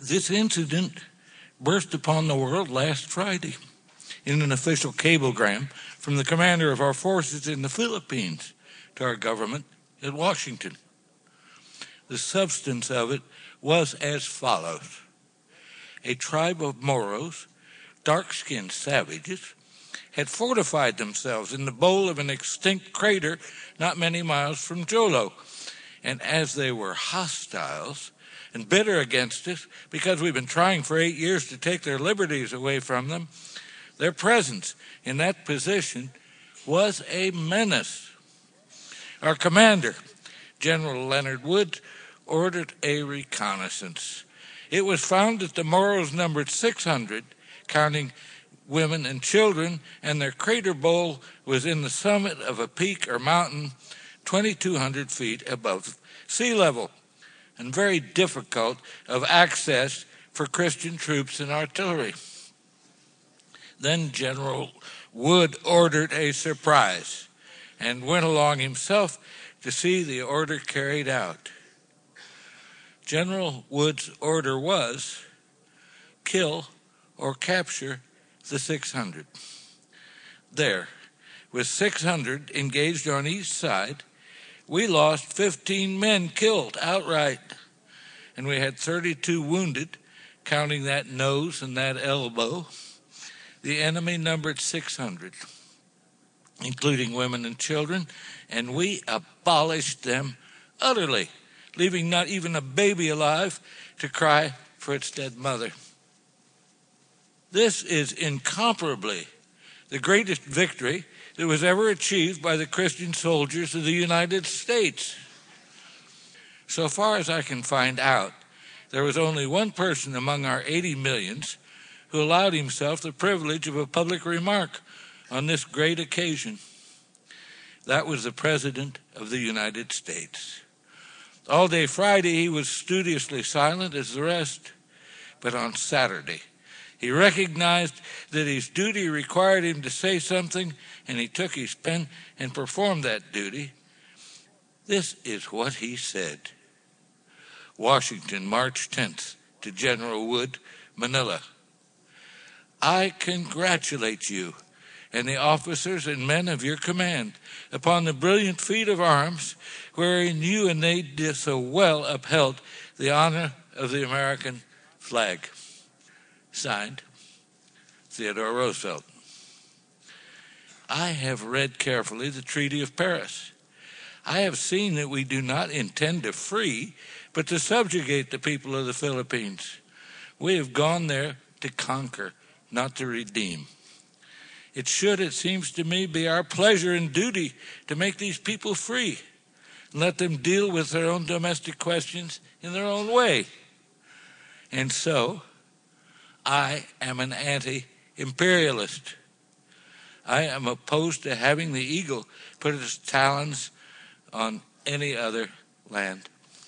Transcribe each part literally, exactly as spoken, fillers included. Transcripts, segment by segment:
This incident burst upon the world last Friday in an official cablegram from the commander of our forces in the Philippines to our government at Washington. The substance of it was as follows. A tribe of Moros, dark-skinned savages, had fortified themselves in the bowl of an extinct crater not many miles from Jolo. And as they were hostiles and bitter against us because we've been trying for eight years to take their liberties away from them, their presence in that position was a menace. Our commander, General Leonard Wood, ordered a reconnaissance. It was found that the Moros numbered six hundred, counting women and children, and their crater bowl was in the summit of a peak or mountain twenty-two hundred feet above sea level, and very difficult of access for Christian troops and artillery. Then General Wood ordered a surprise and went along himself to see the order carried out. General Wood's order was kill or capture the six hundred. There, with six hundred engaged on each side, we lost fifteen men killed outright, and we had thirty-two wounded, counting that nose and that elbow. The enemy numbered six hundred, including women and children, and we abolished them utterly, leaving not even a baby alive to cry for its dead mother. This is incomparably the greatest victory that was ever achieved by the Christian soldiers of the United States. So far as I can find out, there was only one person among our eighty millions who allowed himself the privilege of a public remark on this great occasion. That was the President of the United States. All day Friday, he was studiously silent as the rest, but on Saturday, he recognized that his duty required him to say something, and he took his pen and performed that duty. This is what he said. Washington, March tenth, to General Wood, Manila. I congratulate you and the officers and men of your command upon the brilliant feat of arms wherein you and they did so well upheld the honor of the American flag. Signed, Theodore Roosevelt. I have read carefully the Treaty of Paris. I have seen that we do not intend to free, but to subjugate the people of the Philippines. We have gone there to conquer, not to redeem. It should, it seems to me, be our pleasure and duty to make these people free and let them deal with their own domestic questions in their own way. And so, I am an anti-imperialist. I am opposed to having the eagle put its talons on any other land.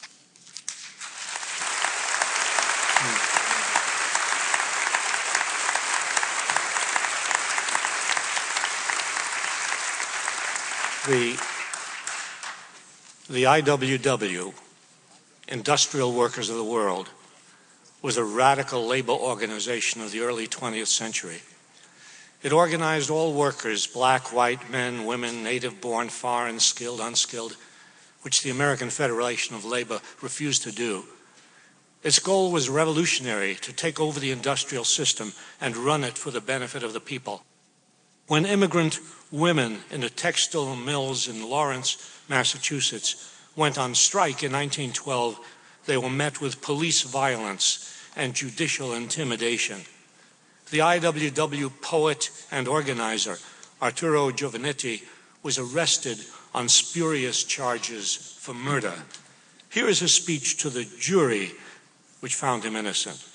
The, the I W W, Industrial Workers of the World, was a radical labor organization of the early twentieth century. It organized all workers, black, white, men, women, native-born, foreign, skilled, unskilled, which the American Federation of Labor refused to do. Its goal was revolutionary, to take over the industrial system and run it for the benefit of the people. When immigrant women in the textile mills in Lawrence, Massachusetts, went on strike in nineteen twelve, they were met with police violence and judicial intimidation. The I W W poet and organizer, Arturo Giovannitti, was arrested on spurious charges for murder. Here is his speech to the jury, which found him innocent.